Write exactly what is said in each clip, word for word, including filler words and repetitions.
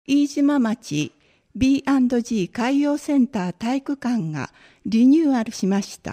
飯島町 ビーアンドジー 海洋センター体育館がリニューアルしました。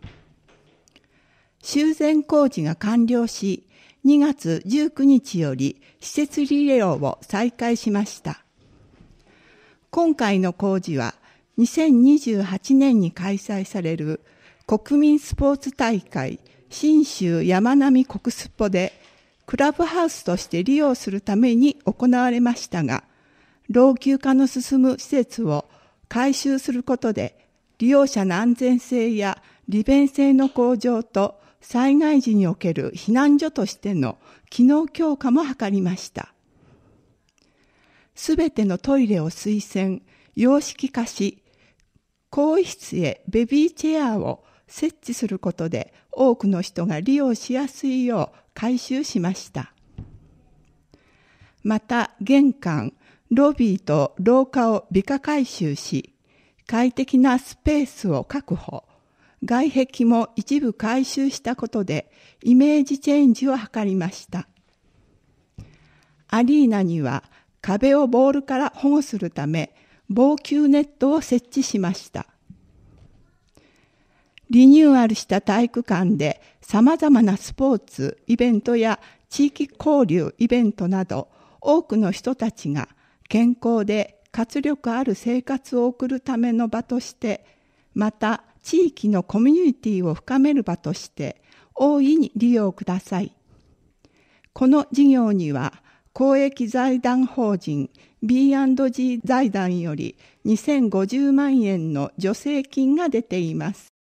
修繕工事が完了し、にがつじゅうくにちより施設利用を再開しました。今回の工事はにせんにじゅうはちねんに開催される国民スポーツ大会信州やまなみ国スポでクラブハウスとして利用するために行われましたが、老朽化の進む施設を改修することで利用者の安全性や利便性の向上と災害時における避難所としての機能強化も図りました。すべてのトイレを水洗、洋式化し、更衣室へベビーチェアを設置することで多くの人が利用しやすいよう改修しました。また玄関、ロビーと廊下を美化改修し、快適なスペースを確保、外壁も一部改修したことでイメージチェンジを図りました。アリーナには壁をボールから保護するため防球ネットを設置しました。リニューアルした体育館でさまざまなスポーツイベントや地域交流イベントなど多くの人たちが健康で活力ある生活を送るための場として、また地域のコミュニティを深める場として大いに利用ください。この事業には公益財団法人 ビーアンドジー 財団よりにせんごじゅうまんえんの助成金が出ています。